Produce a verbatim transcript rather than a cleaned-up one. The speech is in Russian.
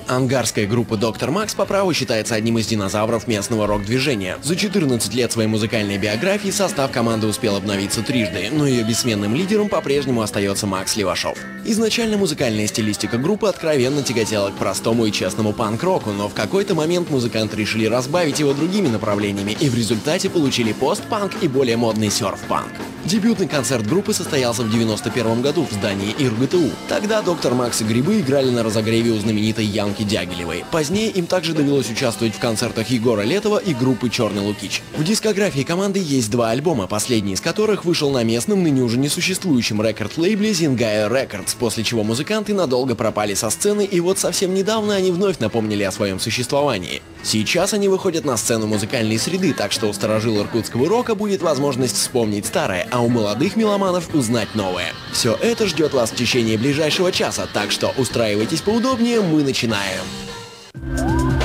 Ангарская группа Доктор Макс по праву считается одним из динозавров местного рок-движения. За четырнадцать лет своей музыкальной биографии состав команды успел обновиться трижды, но ее бессменным лидером по-прежнему остается Макс Левашов. Изначально музыкальная стилистика группы откровенно тяготела к простому и честному панк-року, но в какой-то момент музыканты решили разбавить его другими направлениями и в результате получили пост-панк и более модный серф-панк. Дебютный концерт группы состоялся в девяносто первом году в здании ИрГТУ. Тогда Доктор Макс и Грибы играли на разогреве у знаменитой Янки Дягилевой. Позднее им также довелось участвовать в концертах Егора Летова и группы Черный Лукич. В дискографии команды есть два альбома, последний из которых вышел на местном, ныне уже несуществующем рекорд-лейбле Zingaya Records, после чего музыканты надолго пропали со сцены, и вот совсем недавно они вновь напомнили о своем существовании. Сейчас они выходят на сцену музыкальной среды, так что у старожил иркутского рока будет возможность вспомнить старое, а у молодых меломанов узнать новое. Все это ждет вас в течение ближайшего часа, так что устраивайтесь поудобнее, мы начинаем.